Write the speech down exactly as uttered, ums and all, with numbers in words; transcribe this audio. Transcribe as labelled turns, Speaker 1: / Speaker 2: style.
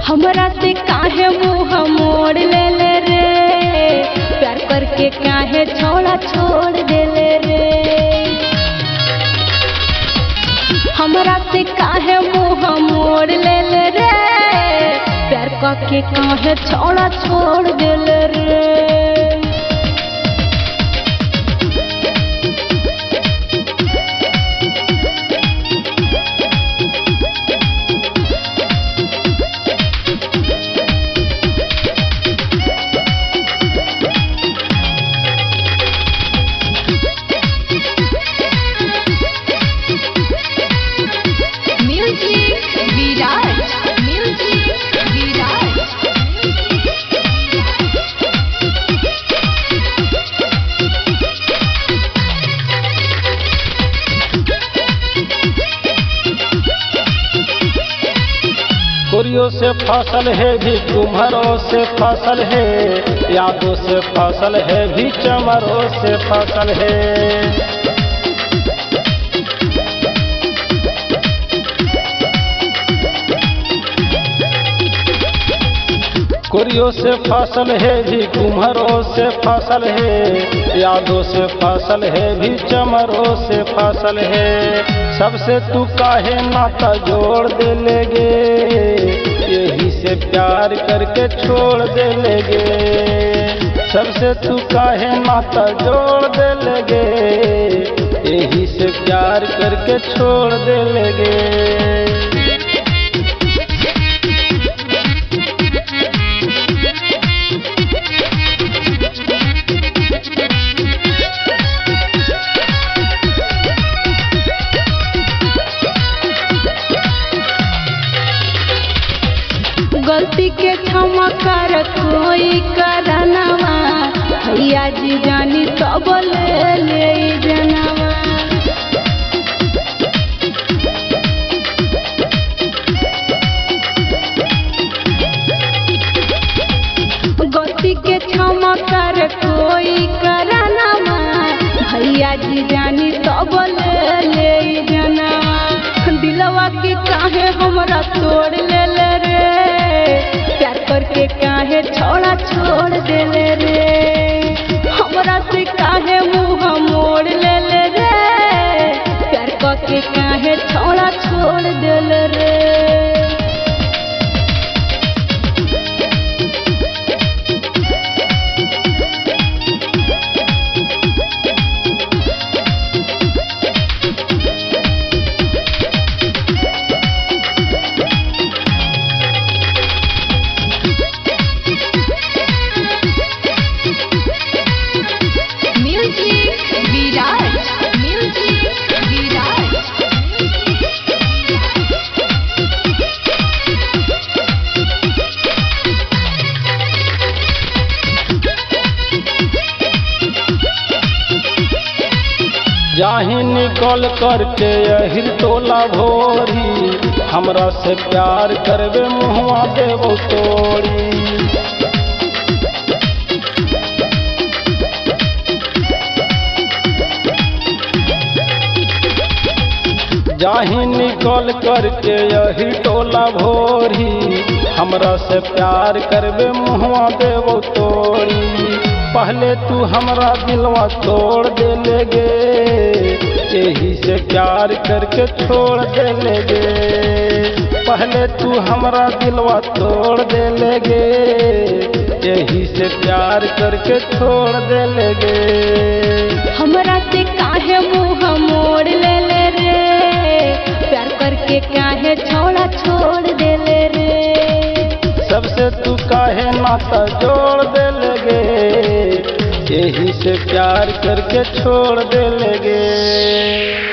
Speaker 1: हमरा से काहे मुँह मोड़ ले ले रे, प्यार करके काहे छोड़ा छोड़ दे ले रे। हमरा से काहे मुँह मोड़ ले ले रे, प्यार करके काहे छोड़ा छोड़ दे ले रे।
Speaker 2: गोरियों से फसल है भी तुम्हारों से फसल है, यादों से फसल है भी चमरों से फसल है। गोरियों से फसल है भी कुम्हारों से फसल है, यादों से फसल है भी चमरों से फसल है। सबसे तू काहे नाता जोड़ दे लेगे, यही से प्यार करके छोड़ दे लेगे। सबसे तू काहे नाता जोड़ दे लेगे, यही से प्यार करके छोड़ दे लेगे।
Speaker 1: गलती के क्षमा कर कोई करनवा, भैया जी जानी सब ले ले जनवा। गलती के क्षमा कर कोई करनवा, भैया जी जानी सब ले ले जनवा। दिलवा के काहे हमरा तोड़ ले ले रे, प्यार करके काहे छोड़ा छोड़ दे ले रे। हमरा से काहे मुँह मोड़ ले ले रे, प्यार करके काहे छोड़ा छोड़ दे ले रे।
Speaker 2: जाही निकल करके यही टोला भोरी, हमरा से प्यार करवे मुँहवा देवो तोड़ी। जाही निकल करके यही टोला भोरी, हमरा से प्यार करवे मुँहवा देवो तोड़ी। पहले तू हमरा दिलवा तोड़ दे लेगे, यही से प्यार करके छोड़ दे लेगे। पहले तू हमरा दिलवा तोड़ दे लेगे, यही से प्यार करके छोड़ दे लेगे।
Speaker 1: हमरा से काहे मुँह मोड़ ले ले रे, प्यार करके काहे छोड़ा छोड़ दे ले रे।
Speaker 2: सबसे तू काहे नाता जोड़ दे लेगे, यही से प्यार करके छोड़ दे लेगे।